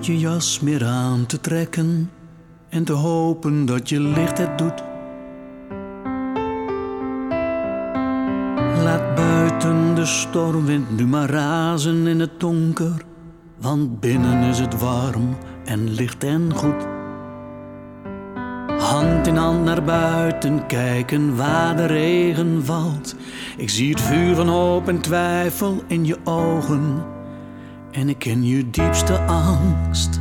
nooit je jas meer aan te trekken en te hopen dat je licht het doet. Laat buiten de stormwind nu maar razen in het donker, want binnen is het warm en licht en goed. Hand in hand naar buiten kijken waar de regen valt. Ik zie het vuur van hoop en twijfel in je ogen en ik ken je diepste angst.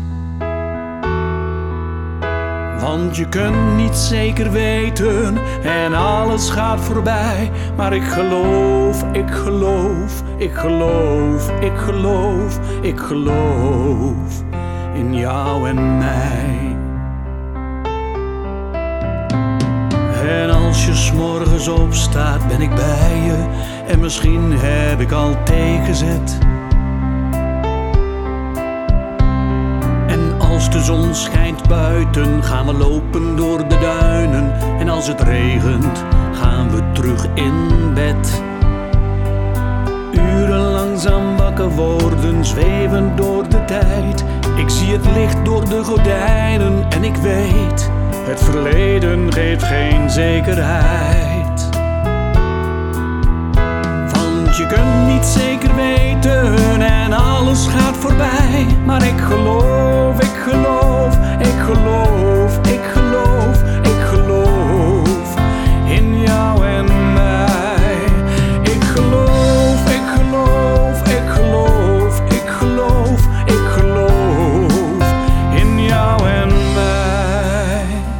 Want je kunt niet zeker weten en alles gaat voorbij. Maar ik geloof, ik geloof, ik geloof, ik geloof, ik geloof in jou en mij. En als je 's morgens opstaat ben ik bij je en misschien heb ik al thee gezet. Als de zon schijnt buiten gaan we lopen door de duinen. En als het regent gaan we terug in bed. Uren langzaam wakker worden, zweven door de tijd. Ik zie het licht door de gordijnen en ik weet, het verleden geeft geen zekerheid. Want je kunt niet zeker weten en alles gaat voorbij. Maar ik geloof, ik geloof, ik geloof, ik geloof, ik geloof in jou en mij. Ik geloof, ik geloof, ik geloof, ik geloof, ik geloof in jou en mij.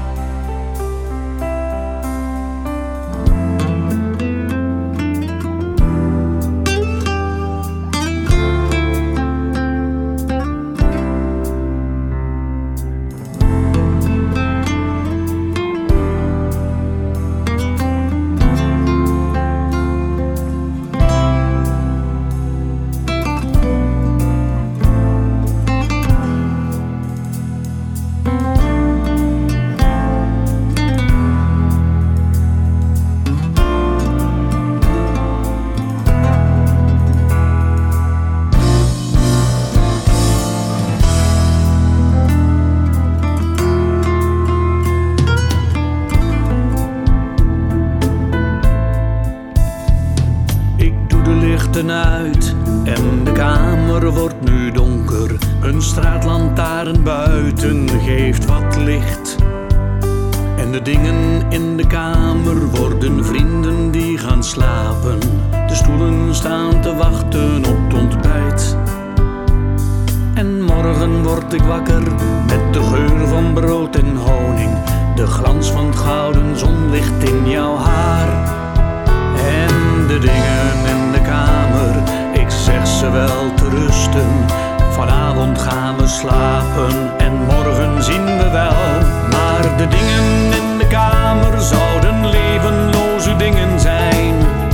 Uit en de kamer wordt nu donker. Een straatlantaarn buiten geeft wat licht. En de dingen in de kamer worden vrienden die gaan slapen. De stoelen staan te wachten op het ontbijt. En morgen word ik wakker met de geur van brood en honing. De glans van het gouden zonlicht in jouw haar. En de dingen in de kamer, ik zeg ze wel te rusten. Vanavond gaan we slapen en morgen zien we wel. Maar de dingen in de kamer zouden levenloze dingen zijn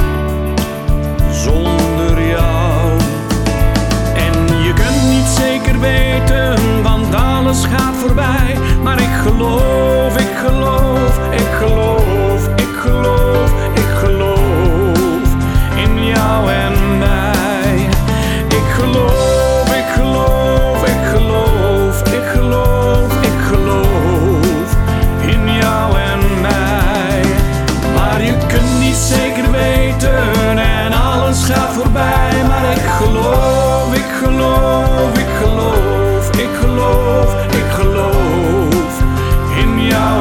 zonder jou. En je kunt niet zeker weten, want alles gaat voorbij. Maar ik geloof, ik geloof, ik geloof, ik geloof, ik geloof in jou en mij. Ik geloof, ik geloof, ik geloof, ik geloof, ik geloof in jou en mij. Maar je kunt niet zeker weten en alles gaat voorbij. Maar ik geloof, ik geloof, ik geloof, ik geloof, ik geloof in jou